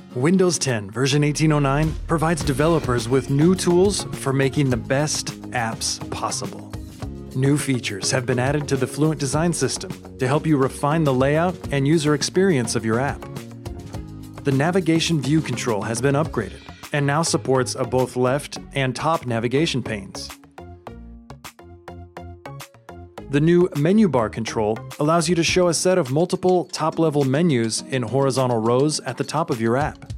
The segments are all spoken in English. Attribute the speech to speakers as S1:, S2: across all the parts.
S1: Windows 10 version 1809 provides developers with new tools for making the best apps possible. New features have been added to the Fluent Design System to help you refine the layout and user experience of your app. The navigation view control has been upgraded and now supports both left and top navigation panes. The new menu bar control allows you to show a set of multiple top-level menus in horizontal rows at the top of your app.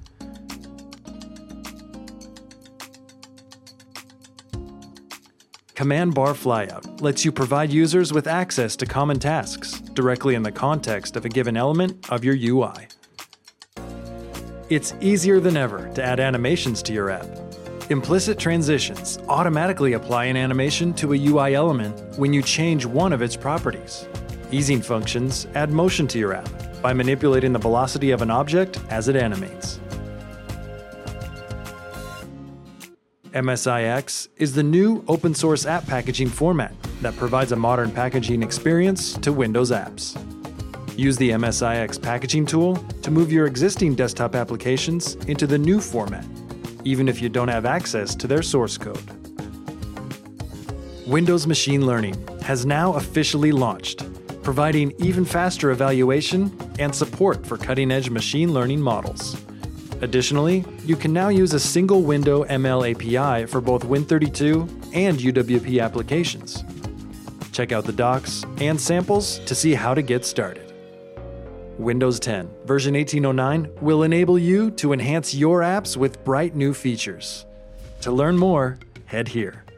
S1: Command bar flyout lets you provide users with access to common tasks directly in the context of a given element of your UI. It's easier than ever to add animations to your app. Implicit transitions automatically apply an animation to a UI element when you change one of its properties. Easing functions add motion to your app by manipulating the velocity of an object as it animates. MSIX is the new open-source app packaging format that provides a modern packaging experience to Windows apps. Use the MSIX packaging tool to move your existing desktop applications into the new format, even if you don't have access to their source code. Windows Machine Learning has now officially launched, providing even faster evaluation and support for cutting-edge machine learning models. Additionally, you can now use a single window ML API for both Win32 and UWP applications. Check out the docs and samples to see how to get started. Windows 10 version 1809 will enable you to enhance your apps with bright new features. To learn more, head here.